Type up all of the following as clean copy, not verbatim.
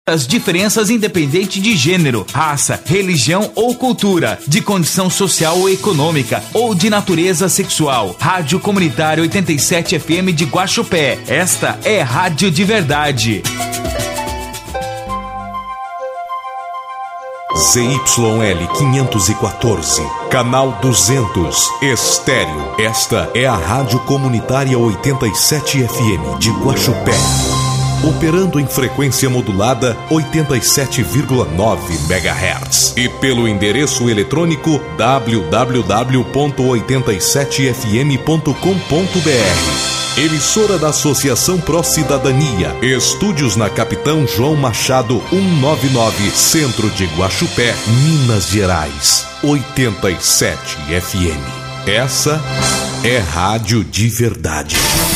As diferenças independente de gênero, raça, religião ou cultura, de condição social ou econômica ou de natureza sexual. Rádio Comunitária 87 FM de Guaxupé. Esta é Rádio de Verdade. ZYL 514, canal 200, estéreo. Esta é a Rádio Comunitária 87 FM de Guaxupé. Operando em frequência modulada 87,9 MHz e pelo endereço eletrônico www.87fm.com.br. Emissora da Associação Pró Cidadania. Estúdios na Capitão João Machado 199, Centro de Guaxupé, Minas Gerais. 87 FM. Essa é Rádio de Verdade.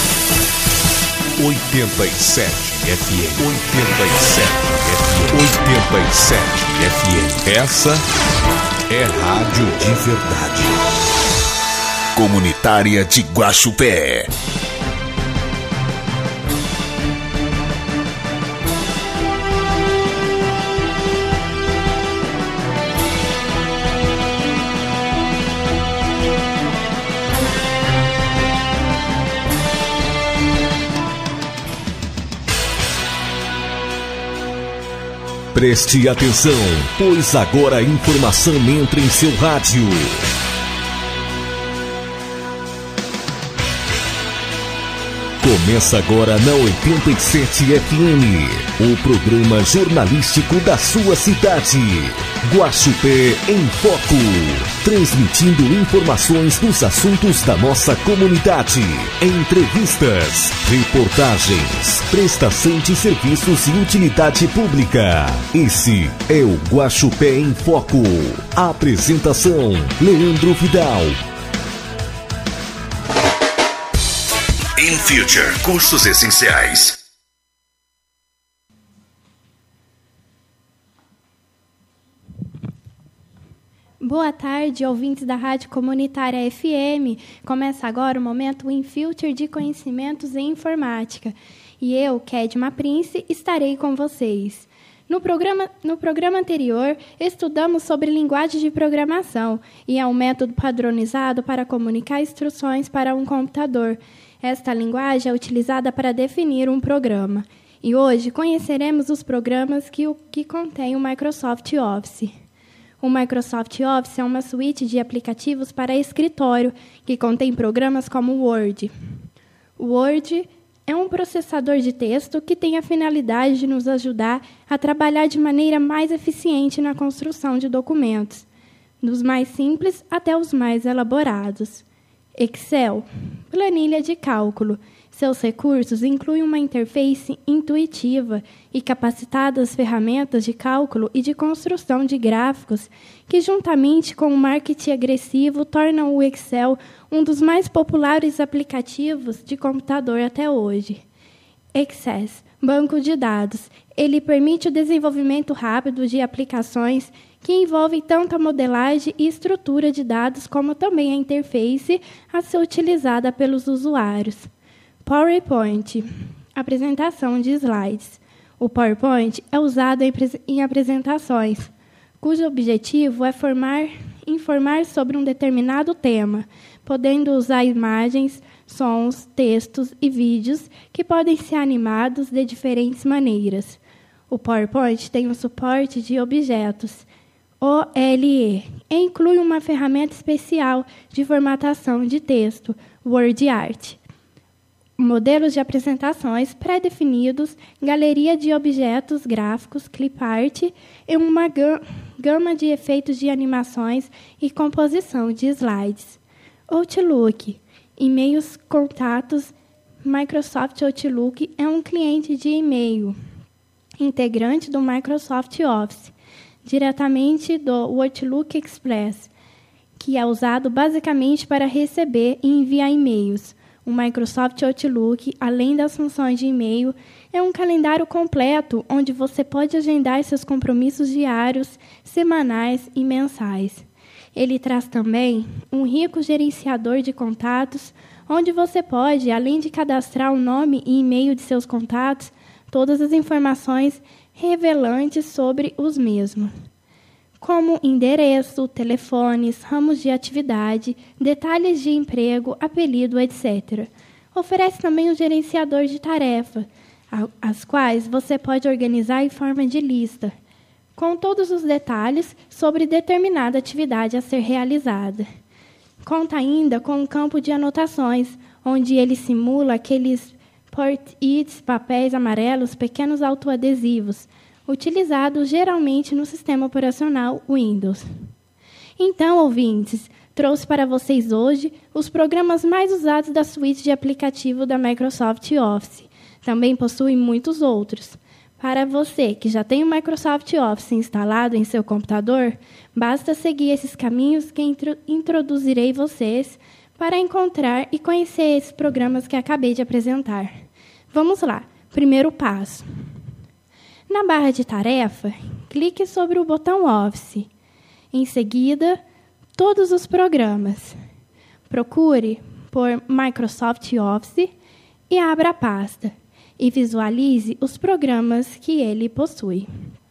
87 FM. 87 FM. 87 FM. Essa é Rádio de Verdade. Comunitária de Guaxupé. Preste atenção, pois agora a informação entra em seu rádio. Começa agora na 87 FM, o programa jornalístico da sua cidade. Guaxupé em Foco, transmitindo informações dos assuntos da nossa comunidade, entrevistas, reportagens, prestação de serviços e utilidade pública. Esse é o Guaxupé em Foco. Apresentação: Leandro Vidal. In Future, cursos essenciais. Boa tarde, ouvintes da Rádio Comunitária FM. Começa agora o momento In Future de Conhecimentos em Informática. E eu, Kedma Prince, estarei com vocês. No programa anterior, estudamos sobre linguagem de programação e é um método padronizado para comunicar instruções para um computador. Esta linguagem é utilizada para definir um programa. E hoje conheceremos os programas que contém o Microsoft Office. O Microsoft Office é uma suíte de aplicativos para escritório que contém programas como o Word. O Word é um processador de texto que tem a finalidade de nos ajudar a trabalhar de maneira mais eficiente na construção de documentos, dos mais simples até os mais elaborados. Excel, planilha de cálculo. Seus recursos incluem uma interface intuitiva e capacitadas ferramentas de cálculo e de construção de gráficos que, juntamente com o marketing agressivo, tornam o Excel um dos mais populares aplicativos de computador até hoje. Access, banco de dados. Ele permite o desenvolvimento rápido de aplicações que envolvem tanto a modelagem e estrutura de dados como também a interface a ser utilizada pelos usuários. PowerPoint, apresentação de slides. O PowerPoint é usado em apresentações, cujo objetivo é informar sobre um determinado tema, podendo usar imagens, sons, textos e vídeos que podem ser animados de diferentes maneiras. O PowerPoint tem o suporte de objetos, OLE, e inclui uma ferramenta especial de formatação de texto, WordArt. Modelos de apresentações pré-definidos, galeria de objetos gráficos, clipart e uma gama de efeitos de animações e composição de slides. Outlook, e-mails, contatos. Microsoft Outlook é um cliente de e-mail, integrante do Microsoft Office, diretamente do Outlook Express, que é usado basicamente para receber e enviar e-mails. O Microsoft Outlook, além das funções de e-mail, é um calendário completo onde você pode agendar seus compromissos diários, semanais e mensais. Ele traz também um rico gerenciador de contatos, onde você pode, além de cadastrar o nome e e-mail de seus contatos, todas as informações revelantes sobre os mesmos, como endereço, telefones, ramos de atividade, detalhes de emprego, apelido, etc. Oferece também um gerenciador de tarefa, as quais você pode organizar em forma de lista, com todos os detalhes sobre determinada atividade a ser realizada. Conta ainda com um campo de anotações, onde ele simula aqueles post-its, papéis amarelos, pequenos autoadesivos, utilizados geralmente no sistema operacional Windows. Então, ouvintes, trouxe para vocês hoje os programas mais usados da suíte de aplicativo da Microsoft Office. Também possui muitos outros. Para você que já tem o Microsoft Office instalado em seu computador, basta seguir esses caminhos que introduzirei vocês para encontrar e conhecer esses programas que acabei de apresentar. Vamos lá. Primeiro passo. Na barra de tarefa, clique sobre o botão Office. Em seguida, todos os programas. Procure por Microsoft Office e abra a pasta. E visualize os programas que ele possui.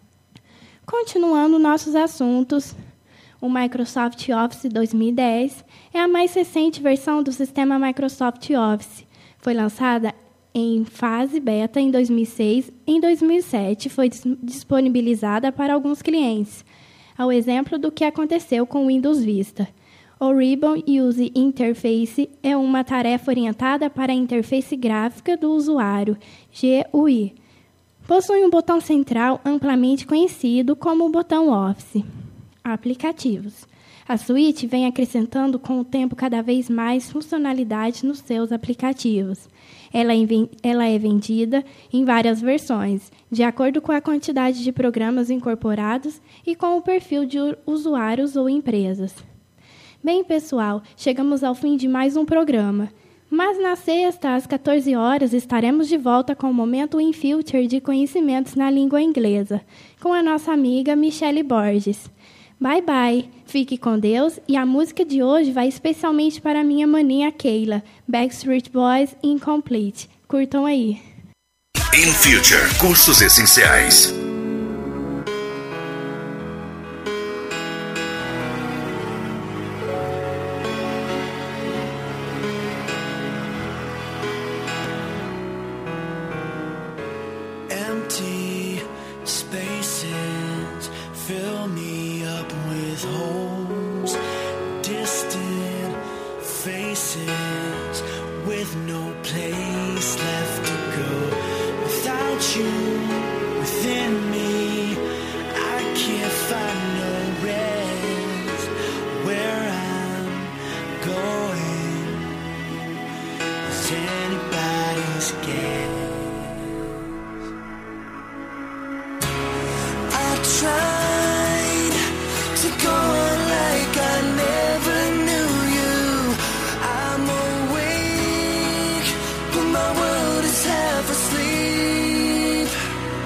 Continuando nossos assuntos, o Microsoft Office 2010 é a mais recente versão do sistema Microsoft Office. Foi lançada em fase beta em 2006. Em 2007, foi disponibilizada para alguns clientes, ao exemplo do que aconteceu com o Windows Vista. O Ribbon Use Interface é uma tarefa orientada para a interface gráfica do usuário, GUI. Possui um botão central amplamente conhecido como o botão Office. Aplicativos. A suíte vem acrescentando com o tempo cada vez mais funcionalidades nos seus aplicativos. Ela é vendida em várias versões, de acordo com a quantidade de programas incorporados e com o perfil de usuários ou empresas. Bem, pessoal, chegamos ao fim de mais um programa. Mas na sexta, às 14 horas, estaremos de volta com o Momento in Future de Conhecimentos na Língua Inglesa, com a nossa amiga Michele Borges. Bye, bye. Fique com Deus. E a música de hoje vai especialmente para a minha maninha Keila, Backstreet Boys Incomplete. Curtam aí. In Future, cursos essenciais. Empty spaces fill me up with holes, distant faces with no place left to go. Without you within me, I can't find no rest. Where I'm going is anybody's guess. Tried to go on like I never knew you. I'm awake, but my world is half asleep.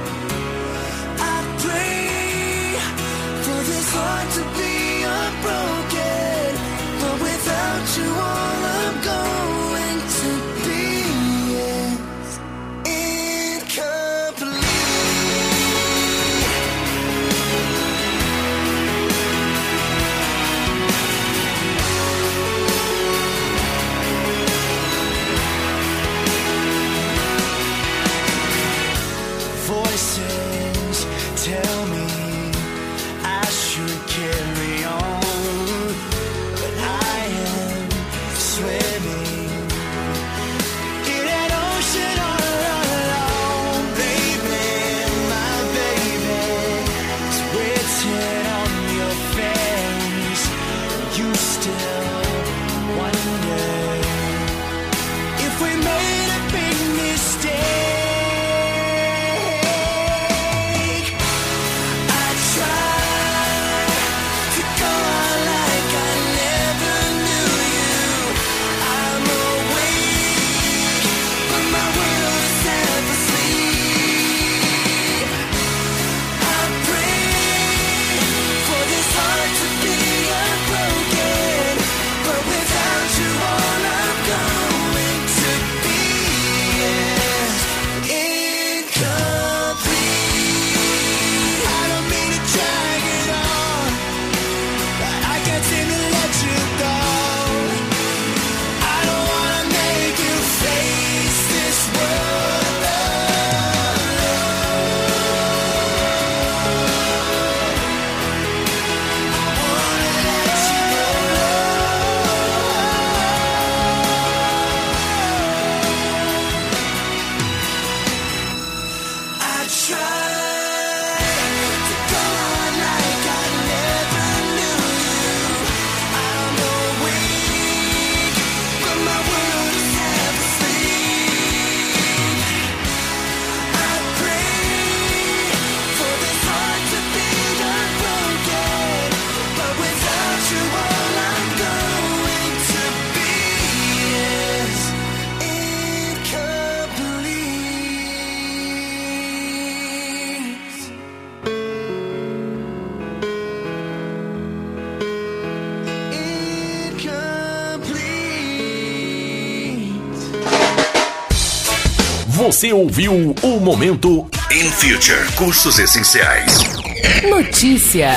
Você ouviu o Momento In Future, cursos essenciais. Notícia.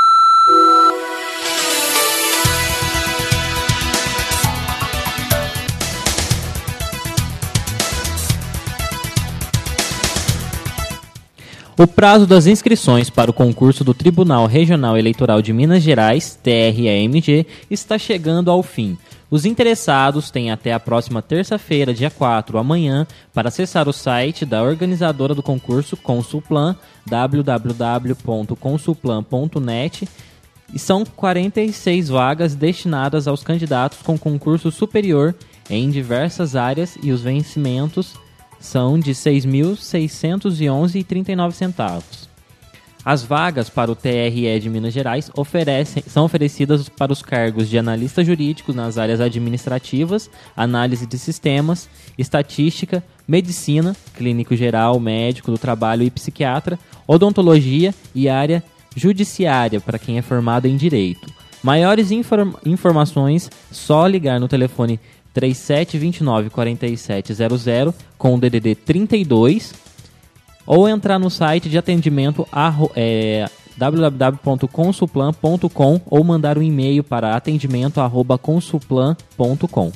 O prazo das inscrições para o concurso do Tribunal Regional Eleitoral de Minas Gerais, TRE-MG, está chegando ao fim. Os interessados têm até a próxima terça-feira, dia 4, amanhã, para acessar o site da organizadora do concurso, Consulplan, www.consulplan.net, e são 46 vagas destinadas aos candidatos com concurso superior em diversas áreas e os vencimentos são de R$ 6.611,39. As vagas para o TRE de Minas Gerais são oferecidas para os cargos de analista jurídico nas áreas administrativas, análise de sistemas, estatística, medicina, clínico geral, médico do trabalho e psiquiatra, odontologia e área judiciária para quem é formado em direito. Maiores informações, só ligar no telefone 3729-4700 com o DDD 32 ou entrar no site de atendimento www.consulplan.com ou mandar um e-mail para atendimento@consulplan.com.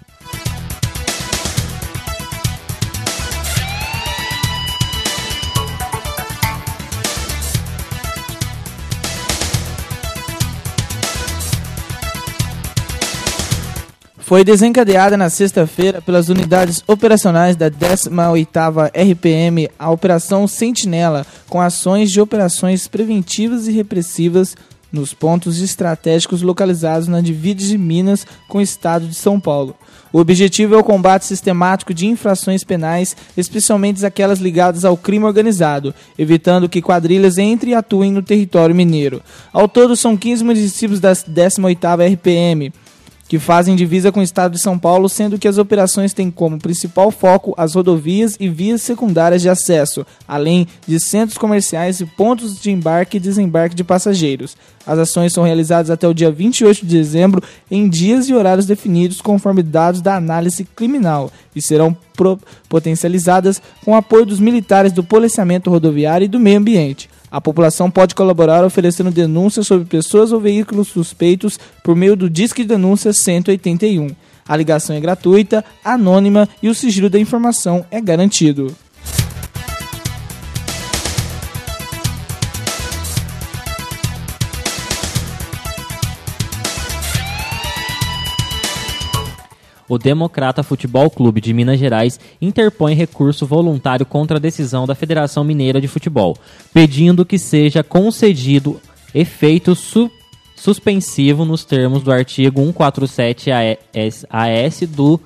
Foi desencadeada na sexta-feira pelas unidades operacionais da 18ª RPM a Operação Sentinela, com ações de operações preventivas e repressivas nos pontos estratégicos localizados na divisa de Minas com o estado de São Paulo. O objetivo é o combate sistemático de infrações penais, especialmente aquelas ligadas ao crime organizado, evitando que quadrilhas entrem e atuem no território mineiro. Ao todo, são 15 municípios da 18ª RPM, que fazem divisa com o estado de São Paulo, sendo que as operações têm como principal foco as rodovias e vias secundárias de acesso, além de centros comerciais e pontos de embarque e desembarque de passageiros. As ações são realizadas até o dia 28 de dezembro, em dias e horários definidos conforme dados da análise criminal, e serão potencializadas com o apoio dos militares do policiamento rodoviário e do meio ambiente. A população pode colaborar oferecendo denúncias sobre pessoas ou veículos suspeitos por meio do Disque Denúncia 181. A ligação é gratuita, anônima e o sigilo da informação é garantido. O Democrata Futebol Clube de Minas Gerais interpõe recurso voluntário contra a decisão da Federação Mineira de Futebol, pedindo que seja concedido efeito suspensivo nos termos do artigo 147-AS do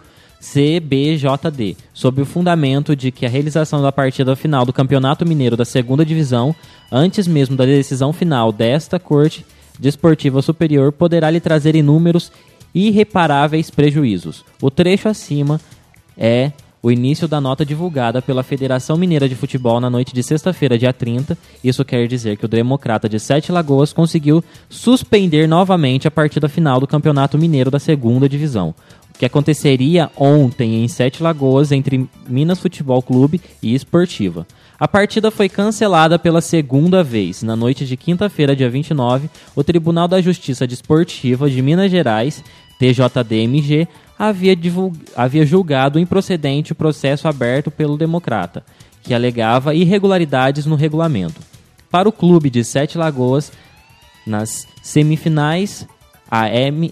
CBJD, sob o fundamento de que a realização da partida final do Campeonato Mineiro da 2ª Divisão, antes mesmo da decisão final desta Corte Desportiva Superior, poderá lhe trazer inúmeros irreparáveis prejuízos. O trecho acima é o início da nota divulgada pela Federação Mineira de Futebol na noite de sexta-feira, dia 30. Isso quer dizer que o Democrata de Sete Lagoas conseguiu suspender novamente a partida final do Campeonato Mineiro da 2ª Divisão, o que aconteceria ontem em Sete Lagoas entre Minas Futebol Clube e Esportiva. A partida foi cancelada pela segunda vez. Na noite de quinta-feira, dia 29, o Tribunal da Justiça Desportiva de Minas Gerais, TJD-MG, havia julgado improcedente o processo aberto pelo Democrata, que alegava irregularidades no regulamento. Para o clube de Sete Lagoas, nas semifinais, a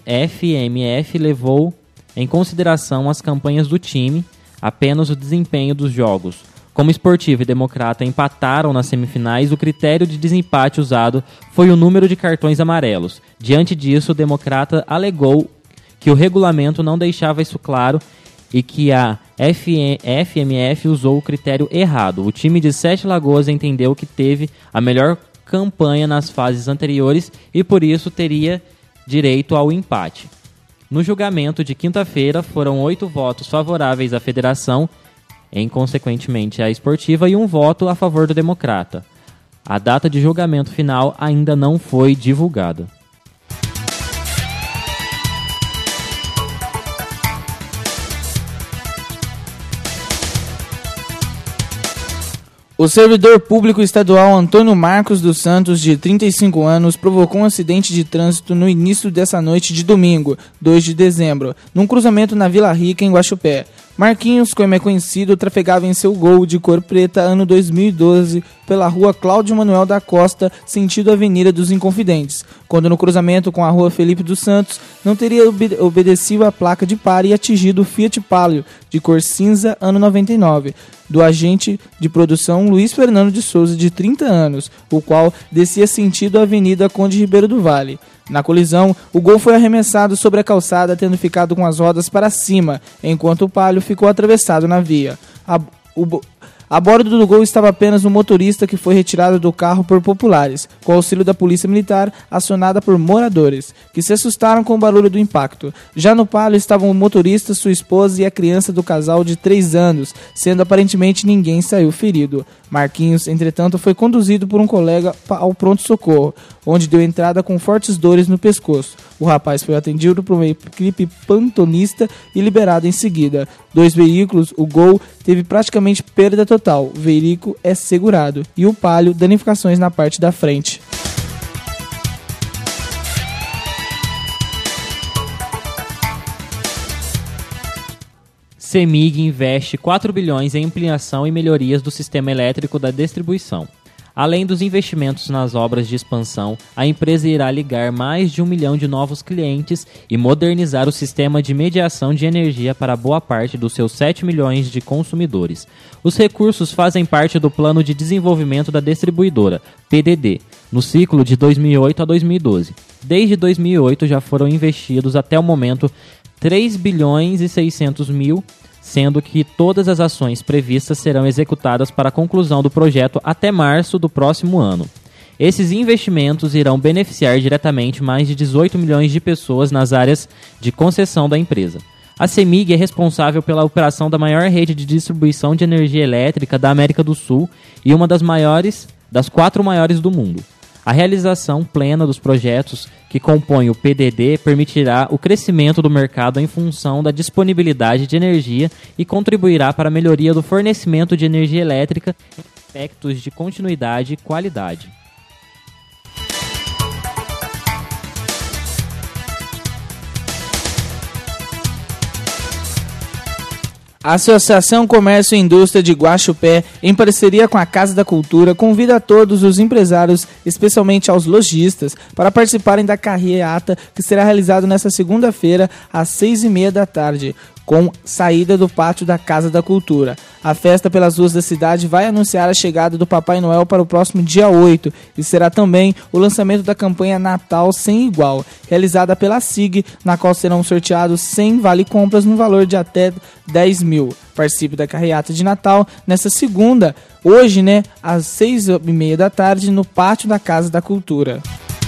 FMF levou em consideração as campanhas do time, apenas o desempenho dos jogos. Como Esportivo e Democrata empataram nas semifinais, o critério de desempate usado foi o número de cartões amarelos. Diante disso, o Democrata alegou que o regulamento não deixava isso claro e que a FMF usou o critério errado. O time de Sete Lagoas entendeu que teve a melhor campanha nas fases anteriores e por isso teria direito ao empate. No julgamento de quinta-feira, foram 8 votos favoráveis à federação, consequentemente à Esportiva, e 1 voto a favor do Democrata. A data de julgamento final ainda não foi divulgada. O servidor público estadual Antônio Marcos dos Santos, de 35 anos, provocou um acidente de trânsito no início dessa noite de domingo, 2 de dezembro, num cruzamento na Vila Rica, em Guaxupé. Marquinhos, como é conhecido, trafegava em seu Gol de cor preta ano 2012 pela rua Cláudio Manuel da Costa, sentido Avenida dos Inconfidentes, quando no cruzamento com a rua Felipe dos Santos não teria obedecido a placa de pare e atingido o Fiat Palio de cor cinza ano 99, do agente de produção Luiz Fernando de Souza, de 30 anos, o qual descia sentido Avenida Conde Ribeiro do Vale. Na colisão, o Gol foi arremessado sobre a calçada, tendo ficado com as rodas para cima, enquanto o Palio ficou atravessado na via. A bordo do Gol estava apenas o motorista, que foi retirado do carro por populares, com auxílio da polícia militar, acionada por moradores, que se assustaram com o barulho do impacto. Já no Palio estavam o motorista, sua esposa e a criança do casal de 3 anos, sendo aparentemente ninguém saiu ferido. Marquinhos, entretanto, foi conduzido por um colega ao pronto-socorro, onde deu entrada com fortes dores no pescoço. O rapaz foi atendido por uma equipe plantonista e liberado em seguida. 2 veículos, o Gol teve praticamente perda total, o veículo é segurado, e o Palio, danificações na parte da frente. CEMIG investe 4 bilhões em ampliação e melhorias do sistema elétrico da distribuição. Além dos investimentos nas obras de expansão, a empresa irá ligar mais de 1 milhão de novos clientes e modernizar o sistema de mediação de energia para boa parte dos seus 7 milhões de consumidores. Os recursos fazem parte do Plano de Desenvolvimento da Distribuidora, PDD, no ciclo de 2008 a 2012. Desde 2008 já foram investidos até o momento 3 bilhões e 600 mil, sendo que todas as ações previstas serão executadas para a conclusão do projeto até março do próximo ano. Esses investimentos irão beneficiar diretamente mais de 18 milhões de pessoas nas áreas de concessão da empresa. A CEMIG é responsável pela operação da maior rede de distribuição de energia elétrica da América do Sul e uma das 4 maiores do mundo. A realização plena dos projetos que compõem o PDD permitirá o crescimento do mercado em função da disponibilidade de energia e contribuirá para a melhoria do fornecimento de energia elétrica em aspectos de continuidade e qualidade. A Associação Comércio e Indústria de Guaxupé, em parceria com a Casa da Cultura, convida a todos os empresários, especialmente aos lojistas, para participarem da carreata que será realizada nesta segunda-feira, às 6h30 da tarde, com saída do pátio da Casa da Cultura. A festa pelas ruas da cidade vai anunciar a chegada do Papai Noel para o próximo dia 8 e será também o lançamento da campanha Natal Sem Igual, realizada pela SIG, na qual serão sorteados 100 vale-compras no valor de até 10 mil. Participe da carreata de Natal nesta segunda, hoje, às 6h30 da tarde, no pátio da Casa da Cultura.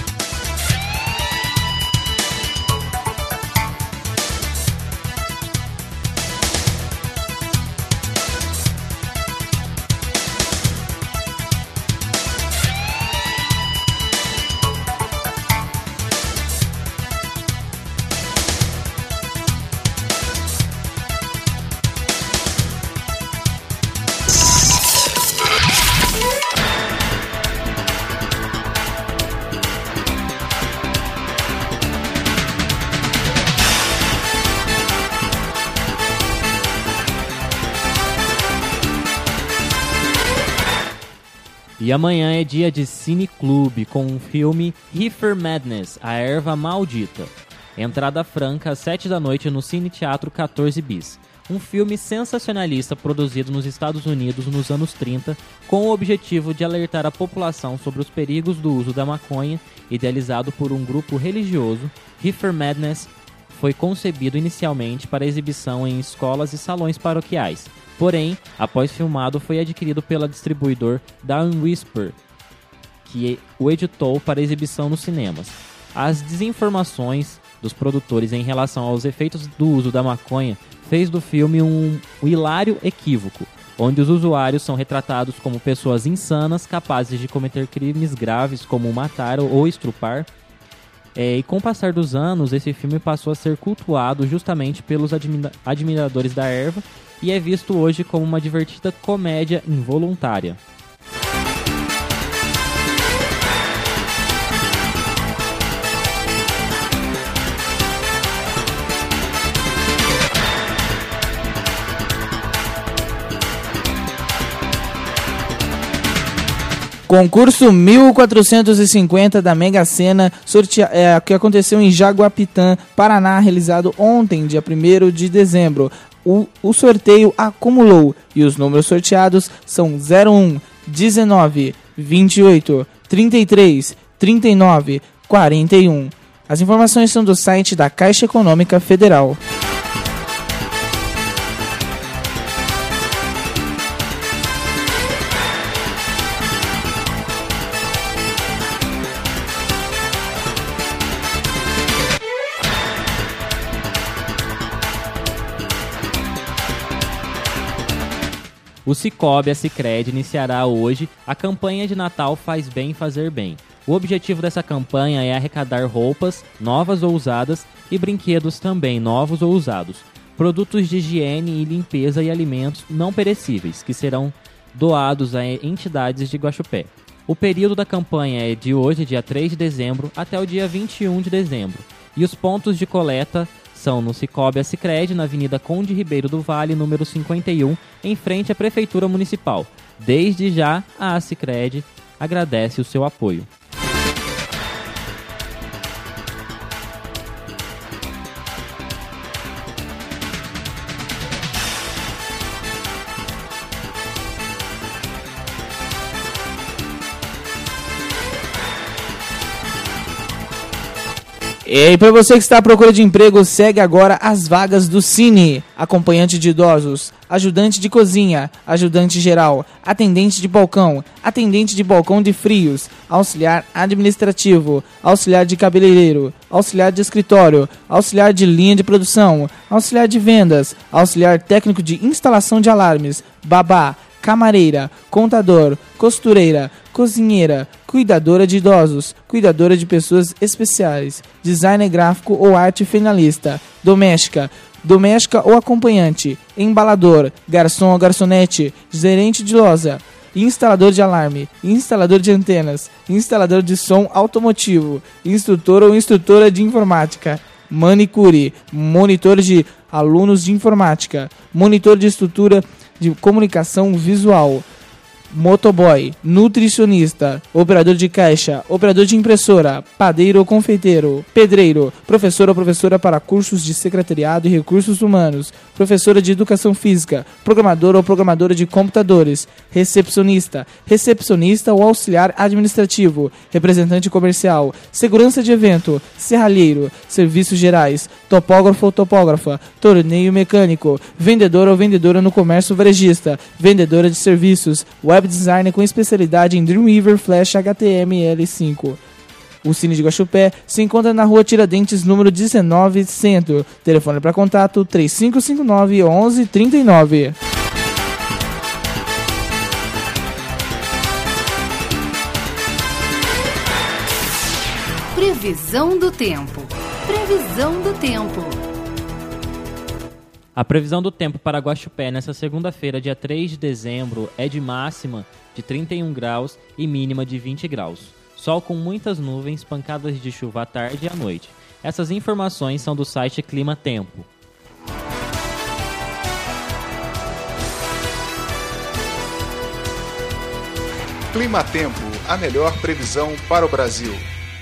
E amanhã é dia de Cine Clube com o filme Reefer Madness, A Erva Maldita. Entrada franca às 7 da noite no Cine Teatro 14 Bis. Um filme sensacionalista produzido nos Estados Unidos nos anos 30 com o objetivo de alertar a população sobre os perigos do uso da maconha. Idealizado por um grupo religioso, Reefer Madness foi concebido inicialmente para exibição em escolas e salões paroquiais. Porém, após filmado, foi adquirido pela distribuidor Down Whisper, que o editou para exibição nos cinemas. As desinformações dos produtores em relação aos efeitos do uso da maconha fez do filme um hilário equívoco, onde os usuários são retratados como pessoas insanas, capazes de cometer crimes graves como matar ou estrupar. E com o passar dos anos, esse filme passou a ser cultuado justamente pelos admiradores da erva e é visto hoje como uma divertida comédia involuntária. Concurso 1450 da Mega Sena, que aconteceu em Jaguapitã, Paraná, realizado ontem, dia 1º de dezembro. O sorteio acumulou e os números sorteados são 01, 19, 28, 33, 39, 41. As informações são do site da Caixa Econômica Federal. O Cicobi, a Sicredi, iniciará hoje a campanha de Natal Faz Bem Fazer Bem. O objetivo dessa campanha é arrecadar roupas, novas ou usadas, e brinquedos também, novos ou usados. Produtos de higiene e limpeza e alimentos não perecíveis, que serão doados a entidades de Guaxupé. O período da campanha é de hoje, dia 3 de dezembro, até o dia 21 de dezembro. E os pontos de coleta são no Cicobi, a Sicredi, na Avenida Conde Ribeiro do Vale, número 51, em frente à Prefeitura Municipal. Desde já, a Sicredi agradece o seu apoio. E para você que está à procura de emprego, segue agora as vagas do Cine. Acompanhante de idosos, ajudante de cozinha, ajudante geral, atendente de balcão de frios, auxiliar administrativo, auxiliar de cabeleireiro, auxiliar de escritório, auxiliar de linha de produção, auxiliar de vendas, auxiliar técnico de instalação de alarmes, babá, camareira, contador, costureira, cozinheira, cuidadora de idosos, cuidadora de pessoas especiais, designer gráfico ou arte finalista, doméstica ou acompanhante, embalador, garçom ou garçonete, gerente de loja, instalador de alarme, instalador de antenas, instalador de som automotivo, instrutor ou instrutora de informática, manicure, monitor de alunos de informática, monitor de estrutura de comunicação visual, motoboy, nutricionista, operador de caixa, operador de impressora, padeiro ou confeiteiro, pedreiro, professor ou professora para cursos de secretariado e recursos humanos, professora de educação física, programador ou programadora de computadores, recepcionista ou auxiliar administrativo, representante comercial, segurança de evento, serralheiro, serviços gerais, topógrafo ou topógrafa, torneio mecânico, vendedor ou vendedora no comércio varejista, vendedora de serviços, web designer com especialidade em Dreamweaver, Flash, HTML5. O Cine de Guaxupé se encontra na rua Tiradentes, número 19, Centro. Telefone para contato 3559-1139. Previsão do tempo. Previsão do tempo. A previsão do tempo para Guaxupé nesta segunda-feira, dia 3 de dezembro, é de máxima de 31 graus e mínima de 20 graus. Sol com muitas nuvens, pancadas de chuva à tarde e à noite. Essas informações são do site Clima Tempo. Clima Tempo, a melhor previsão para o Brasil.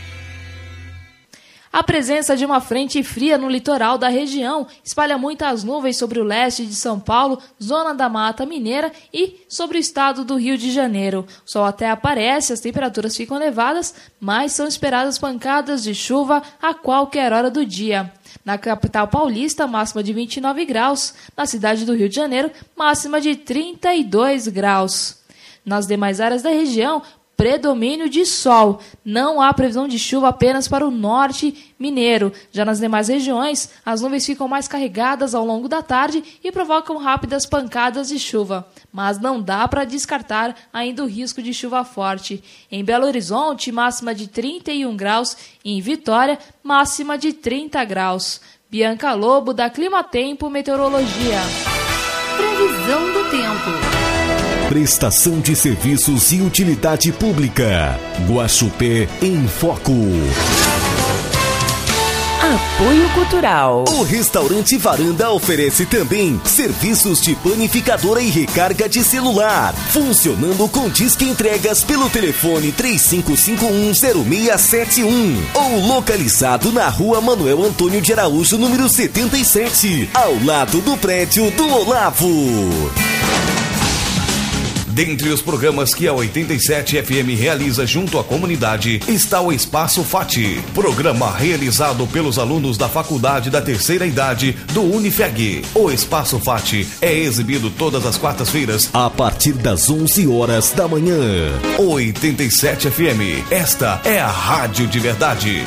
A presença de uma frente fria no litoral da região espalha muitas nuvens sobre o leste de São Paulo, zona da Mata Mineira e sobre o estado do Rio de Janeiro. O sol até aparece, as temperaturas ficam elevadas, mas são esperadas pancadas de chuva a qualquer hora do dia. Na capital paulista, máxima de 29 graus. Na cidade do Rio de Janeiro, máxima de 32 graus. Nas demais áreas da região, predomínio de sol. Não há previsão de chuva apenas para o norte mineiro. Já nas demais regiões, as nuvens ficam mais carregadas ao longo da tarde e provocam rápidas pancadas de chuva. Mas não dá para descartar ainda o risco de chuva forte. Em Belo Horizonte, máxima de 31 graus. E em Vitória, máxima de 30 graus. Bianca Lobo, da Clima Tempo Meteorologia. Previsão do tempo. Prestação de serviços e utilidade pública. Guaxupé em Foco. Apoio Cultural. O restaurante Varanda oferece também serviços de panificadora e recarga de celular, funcionando com disque entregas pelo telefone 35510671 ou localizado na Rua Manuel Antônio de Araújo, número 77, ao lado do prédio do Olavo. Dentre os programas que a 87 FM realiza junto à comunidade está o Espaço FAT, programa realizado pelos alunos da Faculdade da Terceira Idade do Unifeg. O Espaço FAT é exibido todas as quartas-feiras a partir das 11 horas da manhã. 87 FM, esta é a rádio de verdade.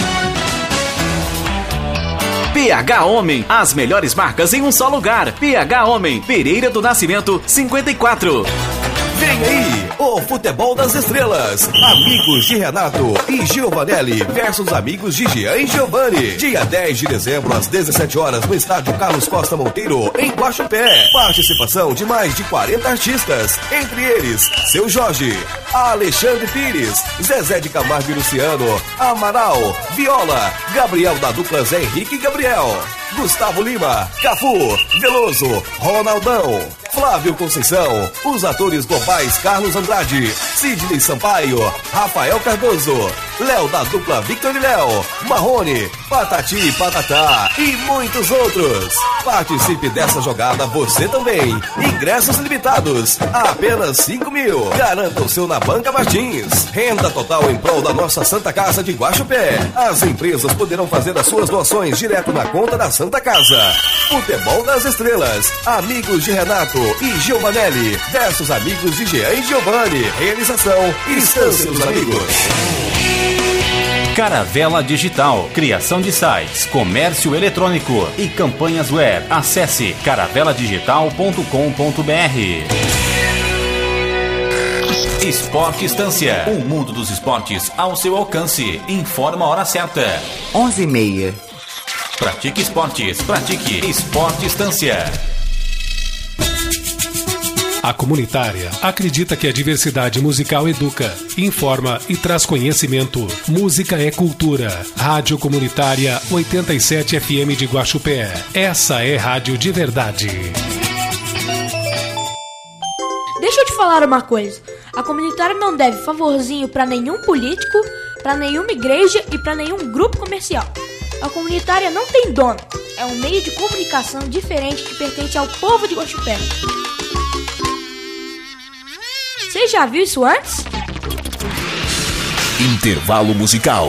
PH Homem, as melhores marcas em um só lugar. PH Homem, Pereira do Nascimento, 54. Vem aí, o Futebol das Estrelas. Amigos de Renato e Giovanelli versus amigos de Jean e Giovanni. Dia 10 de dezembro, às 17 horas, no estádio Carlos Costa Monteiro, em Guaxupé. Participação de mais de 40 artistas, entre eles, Seu Jorge, Alexandre Pires, Zezé de Camargo e Luciano, Amaral, Viola, Gabriel da dupla Zé Henrique e Gabriel, Gustavo Lima, Cafu, Veloso, Ronaldão, Flávio Conceição, os atores globais Carlos Andrade, Sidney Sampaio, Rafael Cardoso, Léo da dupla Victor e Léo, Marrone, Patati e Patatá e muitos outros. Participe dessa jogada você também. Ingressos limitados, a apenas 5.000. Garanta o seu na Banca Martins. Renda total em prol da nossa Santa Casa de Guaxupé. As empresas poderão fazer as suas doações direto na conta da Santa Casa. Futebol das Estrelas, amigos de Renato e Giovanelli versus amigos de Jean e Giovanni. Realização Estância dos Amigos. Caravela Digital, criação de sites, comércio eletrônico e campanhas web. Acesse caraveladigital.com.br. Esporte Estância, o mundo dos esportes ao seu alcance. Informa a hora certa. 11h30. Pratique esportes, pratique Esporte Estância. A comunitária acredita que a diversidade musical educa, informa e traz conhecimento. Música é cultura. Rádio Comunitária 87 FM de Guaxupé. Essa é rádio de verdade. Deixa eu te falar uma coisa. A comunitária não deve favorzinho para nenhum político, para nenhuma igreja e para nenhum grupo comercial. A comunitária não tem dono. É um meio de comunicação diferente que pertence ao povo de Guaxupé. Você já viu isso antes? Intervalo musical.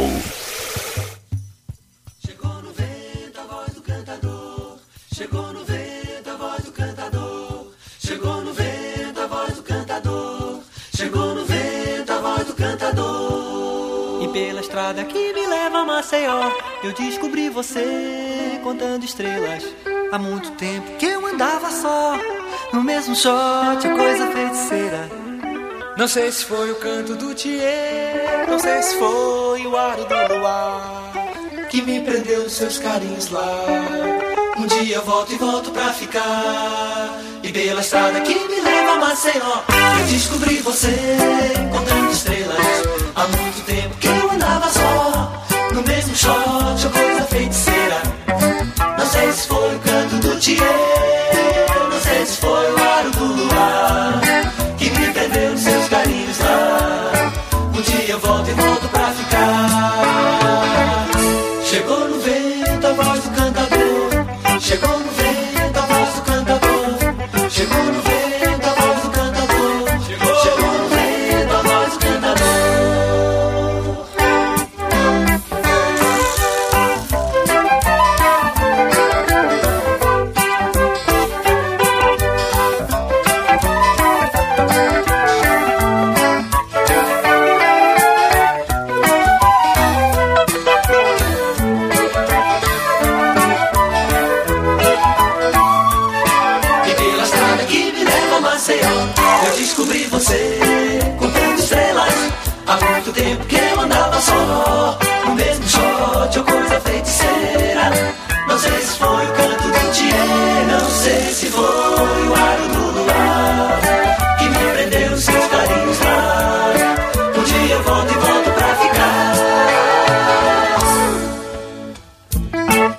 Chegou no vento a voz do cantador. Chegou no vento a voz do cantador. Chegou no vento a voz do cantador. Chegou no vento a voz do cantador. E pela estrada que me leva a Maceió, eu descobri você contando estrelas. Há muito tempo que eu andava só, no mesmo shot, a coisa feiticeira. Não sei se foi o canto do Tiê, não sei se foi o aro do luar que me prendeu nos seus carinhos lá. Um dia eu volto e volto pra ficar. E pela estrada que me leva a Maceió, eu descobri você contando estrelas. Há muito tempo que eu andava só, no mesmo shot, coisa feiticeira. Não sei se foi o canto do Tiê, não sei se foi o aro do luar que me prendeu nos seus carinhos lá. Um dia eu volto e volto pra ficar. Chegou no vento a voz do cantador. Chegou no vento a voz do cantador. Chegou no vento a voz do cantador. Chegou no vento a voz do cantador. Eu descobri você contando estrelas. Há muito tempo que eu andava só, no mesmo shot ou coisa feiticeira. Não sei se foi o canto do Tiê, não sei se foi o aro do luar que me prendeu nos seus carinhos lá. Um dia eu volto e volto pra ficar.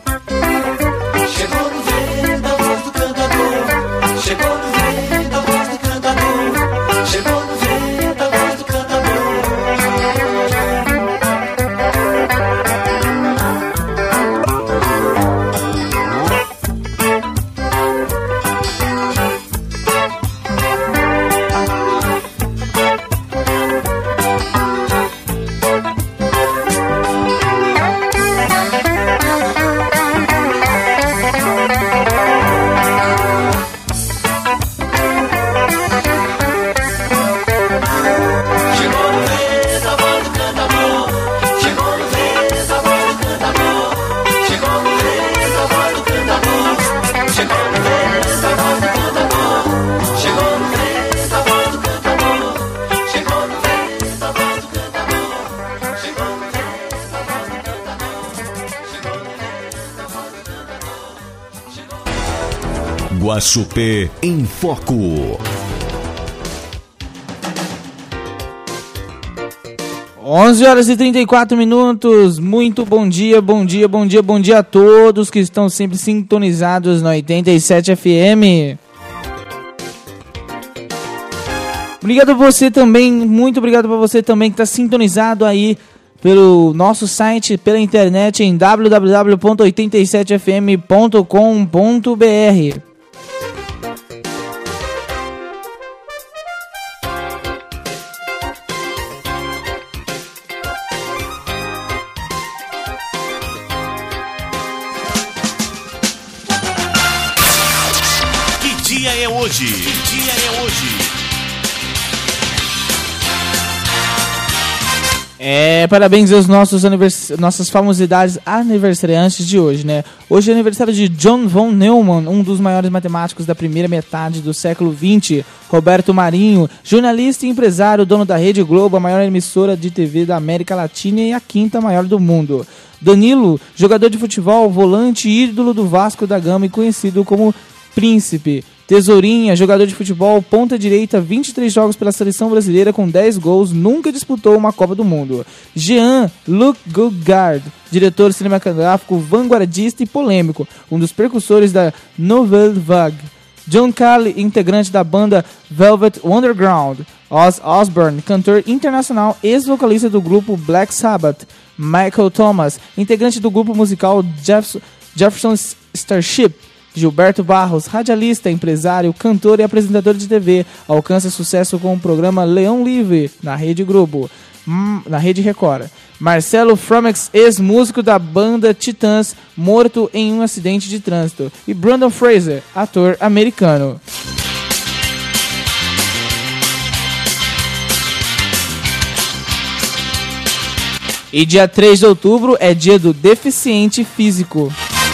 Guaxupé em Foco. 11h34. Muito bom dia a todos que estão sempre sintonizados na 87 FM. Obrigado a você também, muito obrigado para você também que está sintonizado aí pelo nosso site, pela internet em www.87fm.com.br. Que dia é hoje? Parabéns aos nossas famosidades aniversariantes de hoje, né? Hoje é aniversário de John von Neumann, um dos maiores matemáticos da primeira metade do século XX. Roberto Marinho, jornalista e empresário, dono da Rede Globo, a maior emissora de TV da América Latina e a quinta maior do mundo. Danilo, jogador de futebol, volante e ídolo do Vasco da Gama e conhecido como Príncipe. Tesourinha, jogador de futebol, ponta direita, 23 jogos pela seleção brasileira com 10 gols, nunca disputou uma Copa do Mundo. Jean-Luc Godard, diretor cinematográfico, vanguardista e polêmico, um dos precursores da Nouvelle Vague. John Cale, integrante da banda Velvet Underground. Ozzy Osbourne, cantor internacional, ex-vocalista do grupo Black Sabbath. Michael Thomas, integrante do grupo musical Jefferson Starship. Gilberto Barros, radialista, empresário, cantor e apresentador de TV, alcança sucesso com o programa Leão Livre, na Rede Globo, na Rede Record. Marcelo Fromex, ex-músico da banda Titãs, morto em um acidente de trânsito. E Brandon Fraser, ator americano. E dia 3 de outubro é dia do deficiente físico.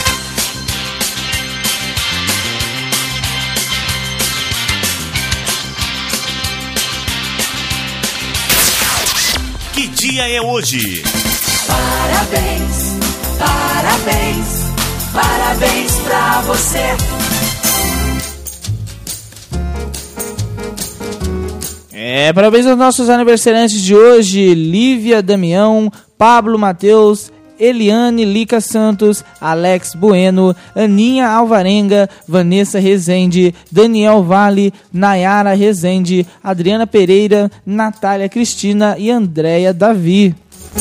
Que dia é hoje? Parabéns, parabéns, parabéns pra você. Parabéns aos nossos aniversariantes de hoje: Lívia Damião, Pablo Mateus, Eliane Lica Santos, Alex Bueno, Aninha Alvarenga, Vanessa Rezende, Daniel Vale, Nayara Rezende, Adriana Pereira, Natália Cristina e Andréia Davi.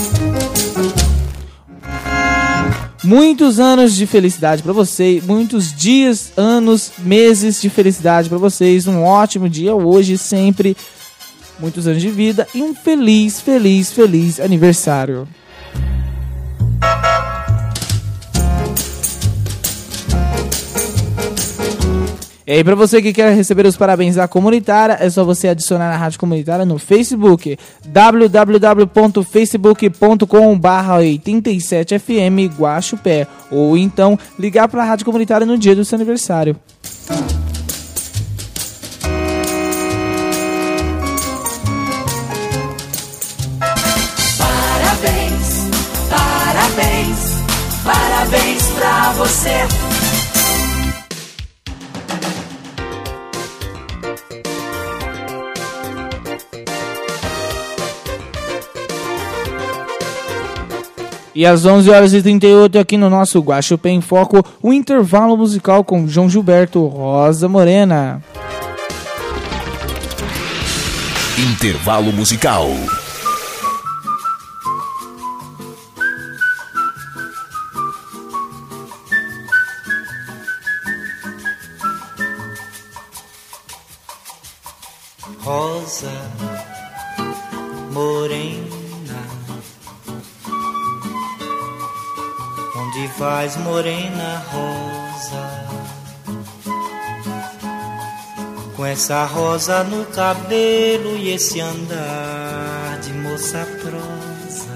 Muitos anos de felicidade para vocês, muitos dias, anos, meses de felicidade para vocês, um ótimo dia hoje, sempre, muitos anos de vida e um feliz, feliz, feliz aniversário. E aí, para você que quer receber os parabéns da comunitária, é só você adicionar a Rádio Comunitária no Facebook, www.facebook.com/87fm Guaxupé, ou então ligar para a Rádio Comunitária no dia do seu aniversário. Parabéns, parabéns, parabéns pra você. E às 11h38 aqui no nosso Guaxupé em Foco, o intervalo musical com João Gilberto, Rosa Morena. Intervalo musical. Rosa Morena, onde vais, morena rosa? Com essa rosa no cabelo e esse andar de moça prosa.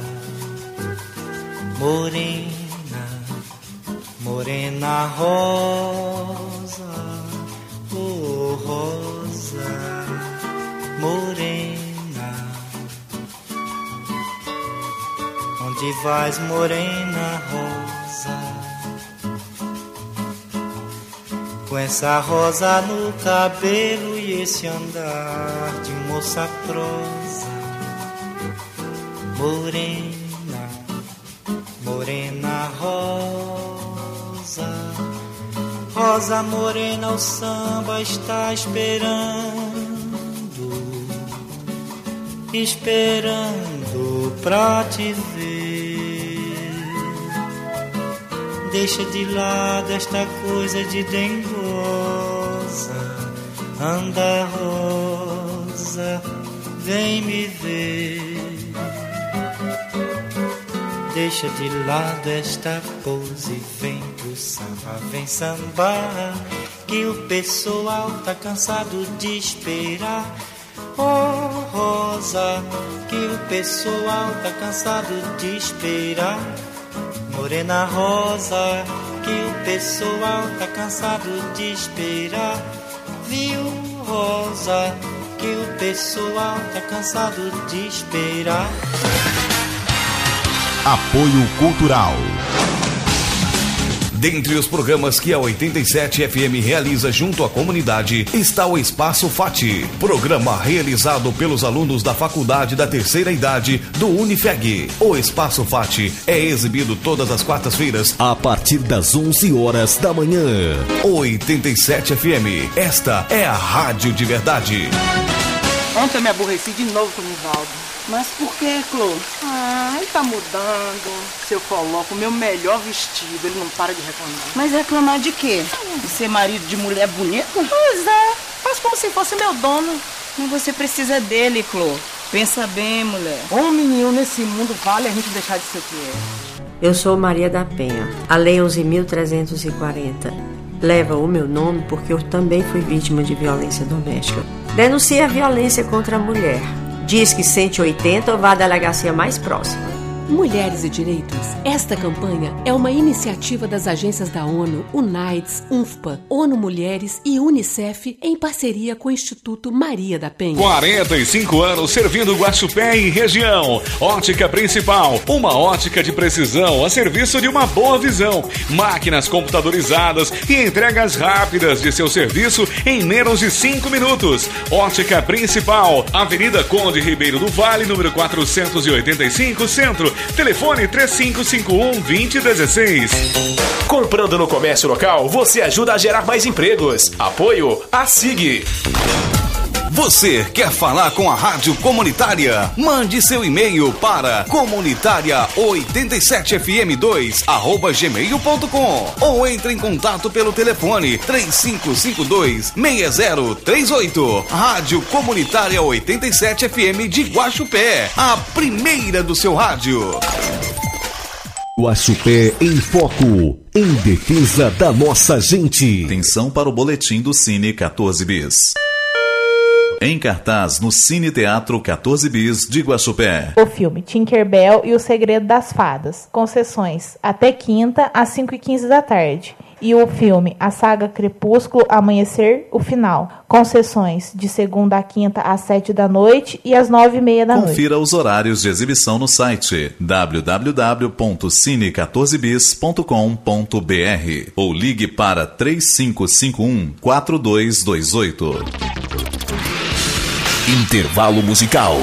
Morena, morena rosa, oh rosa, morena. Onde vais, morena rosa? Com Com essa rosa no cabelo e esse andar de moça prosa, morena, morena rosa, rosa morena, o samba está esperando pra te ver. Deixa de lado esta coisa de dengosa, anda rosa, vem me ver. Deixa de lado esta pose e vem pro samba, vem sambar, que o pessoal tá cansado de esperar. Oh, rosa, que o pessoal tá cansado de esperar. Morena rosa, que o pessoal tá cansado de esperar. Viu, rosa, que o pessoal tá cansado de esperar. Apoio Cultural. Dentre os programas que a 87 FM realiza junto à comunidade está o Espaço Fati, programa realizado pelos alunos da Faculdade da Terceira Idade do Unifeg. O Espaço Fati é exibido todas as quartas-feiras a partir das 11 horas da manhã. 87 FM, esta é a rádio de verdade. Ontem eu me aborreci de novo com o Nivaldo. Mas por que, Clô? Ele tá mudando. Se eu coloco o meu melhor vestido, ele não para de reclamar. Mas reclamar de quê? De ser marido de mulher bonita? Pois é, faz como se fosse meu dono. Mas você precisa dele, Clô. Pensa bem, mulher. Homem nenhum nesse mundo vale a gente deixar de ser o que é. Eu sou Maria da Penha. A Lei 11.340 leva o meu nome porque eu também fui vítima de violência doméstica. Denuncie a violência contra a mulher. Diz que 180 ou vá à delegacia mais próxima. Mulheres e Direitos. Esta campanha é uma iniciativa das agências da ONU, UNAIDS, UNFPA, ONU Mulheres e UNICEF em parceria com o Instituto Maria da Penha. 45 anos servindo Guaxupé e região. Ótica Principal, uma ótica de precisão a serviço de uma boa visão. Máquinas computadorizadas e entregas rápidas de seu serviço em menos de 5 minutos. Ótica Principal, Avenida Conde Ribeiro do Vale, número 485, Centro. Telefone 3551-2016. Comprando no comércio local, você ajuda a gerar mais empregos. Apoio a SIG. Você quer falar com a Rádio Comunitária? Mande seu e-mail para comunitaria87fm2@gmail.com ou entre em contato pelo telefone 3552-6038. Rádio Comunitária 87 FM de Guaxupé, a primeira do seu rádio. Guaxupé em Foco, em defesa da nossa gente. Atenção para o boletim do Cine 14 Bis. Em cartaz no Cine Teatro 14 Bis de Guaxupé. O filme Tinkerbell e o Segredo das Fadas. Concessões até quinta às 5h15 da tarde. E o filme A Saga Crepúsculo, Amanhecer, o Final. Concessões de segunda a quinta às 7 da noite e às 9h30 da noite. Confira os horários de exibição no site www.cine14bis.com.br ou ligue para 3551-4228. Intervalo musical.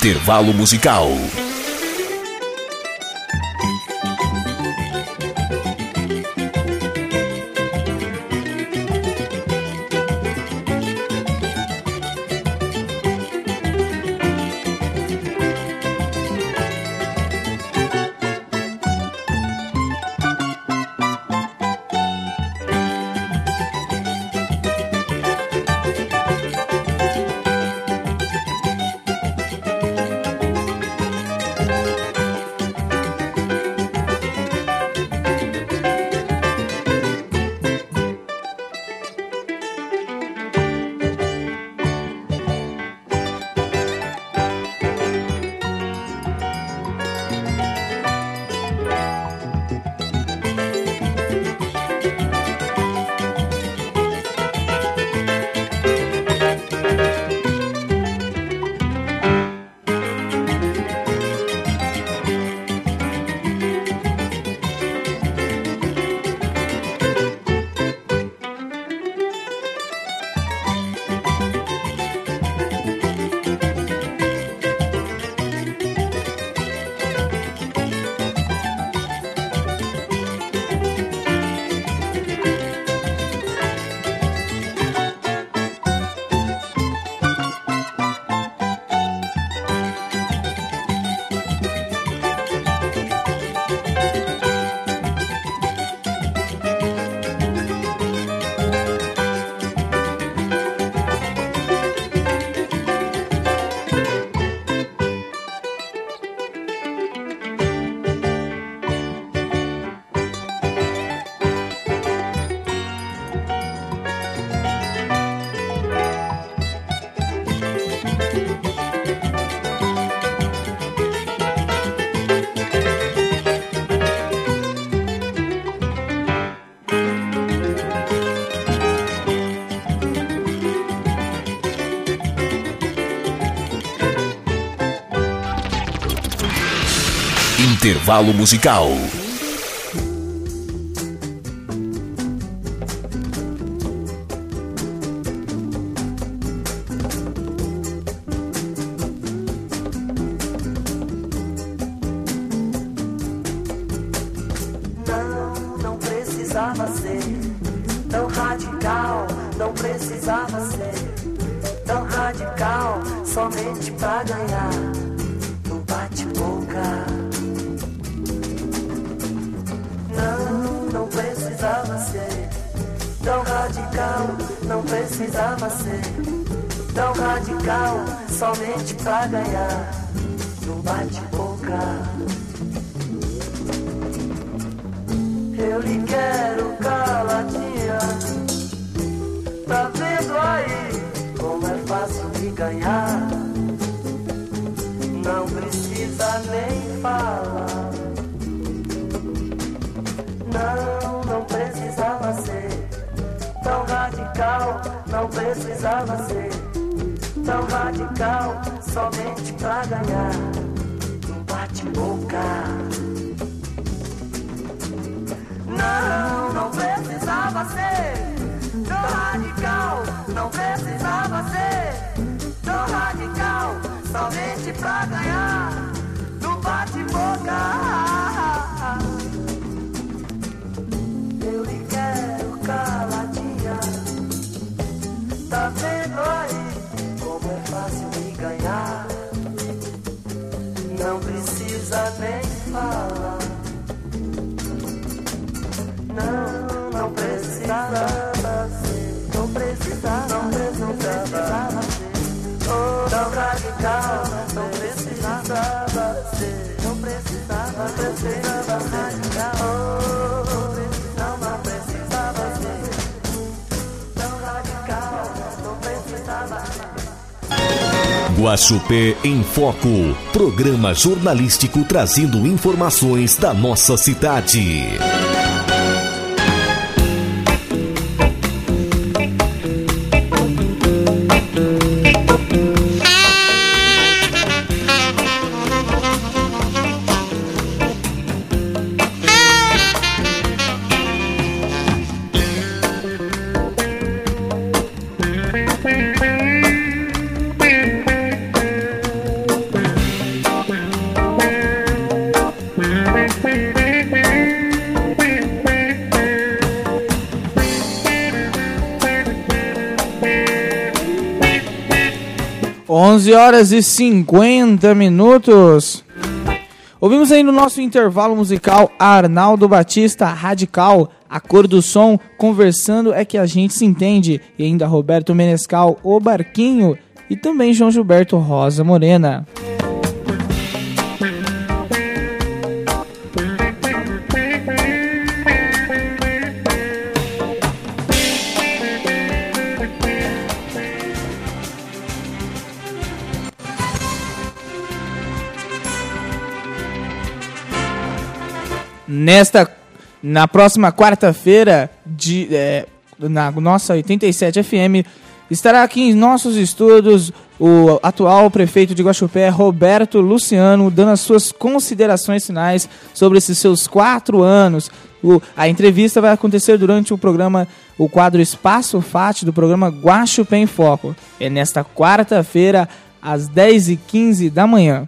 Intervalo musical. Intervalo musical. Não precisava ser tão radical, não precisava ser tão radical, somente pra ganhar no bate-boca. Não precisava ser tão radical, não precisava ser tão radical, somente pra ganhar no bate-boca. Eu lhe quero caladinha, tá vendo aí como é fácil de ganhar? Não precisa nem falar. Não precisava ser tão radical, não precisava ser tão radical, somente pra ganhar um bate-boca. Não precisava ser tão radical, não precisava ser tão radical, somente pra ganhar no bate-boca. Eu lhe quero caladinha, tá vendo aí como é fácil de ganhar? Não precisa nem falar. Não precisava ser, não precisava ser tão radical, não precisava ser, não precisava ser radical. Guaxupé em Foco, programa jornalístico trazendo informações da nossa cidade. 11h50. Ouvimos aí no nosso intervalo musical Arnaldo Batista, Radical, A Cor do Som, Conversando é que a gente se entende. E ainda Roberto Menescal, O Barquinho. E também João Gilberto, Rosa Morena. Na próxima quarta-feira, na nossa 87 FM, estará aqui em nossos estudos o atual prefeito de Guaxupé, Roberto Luciano, dando as suas considerações finais sobre esses seus 4 anos. A entrevista vai acontecer durante o programa, o quadro Espaço FAT do programa Guaxupé em Foco. É nesta quarta-feira, às 10h15 da manhã.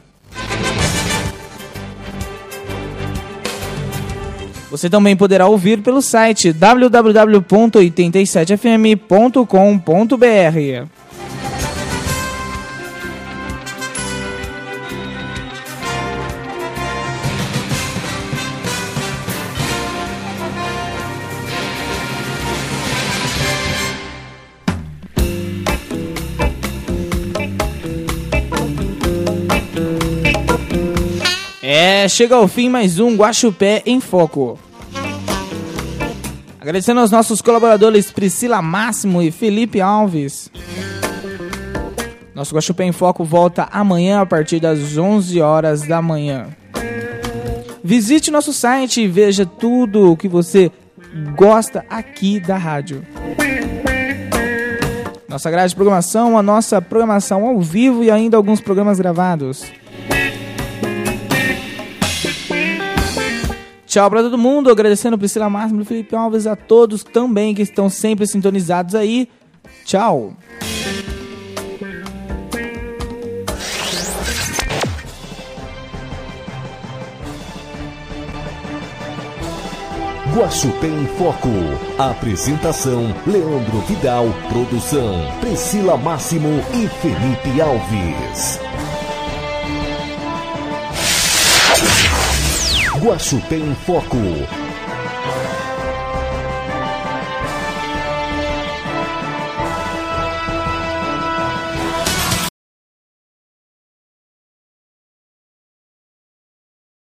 Você também poderá ouvir pelo site www.87fm.com.br. Chega ao fim mais um Guaxupé em Foco. Agradecendo aos nossos colaboradores Priscila Máximo e Felipe Alves. Nosso Guaxupé em Foco volta amanhã a partir das 11 horas da manhã. Visite nosso site e veja tudo o que você gosta aqui da rádio. Nossa grade de programação, a nossa programação ao vivo e ainda alguns programas gravados. Tchau pra todo mundo, agradecendo Priscila Máximo e Felipe Alves, a todos também que estão sempre sintonizados aí. Tchau. Guaxupé em Foco. Apresentação: Leandro Vidal. Produção: Priscila Máximo e Felipe Alves. Guaxupé em Foco.